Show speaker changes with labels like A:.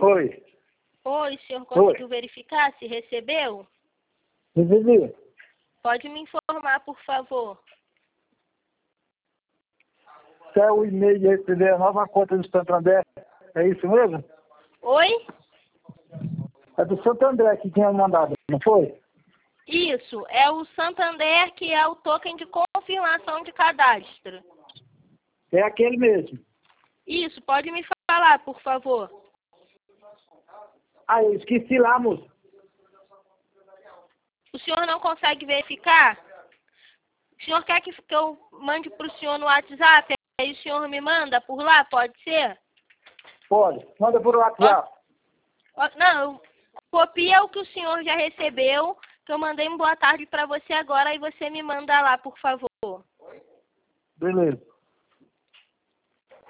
A: Oi.
B: Oi, o senhor conseguiu verificar se recebeu?
A: Recebi.
B: Pode me informar, por favor.
A: Até o e-mail de receber a nova conta do Santander. É isso mesmo?
B: Oi?
A: É do Santander que tinha mandado, não foi?
B: Isso, é o Santander, que é o token de confirmação de cadastro.
A: É aquele mesmo.
B: Isso, pode me falar, por favor.
A: Ah, eu esqueci lá, moço.
B: O senhor não consegue verificar? O senhor quer que eu mande para o senhor no WhatsApp? Aí o senhor me manda por lá, pode ser?
A: Pode. Manda por WhatsApp.
B: Não, copia o que o senhor já recebeu, que eu mandei um boa tarde para você agora, e você me manda lá, por favor.
A: Beleza.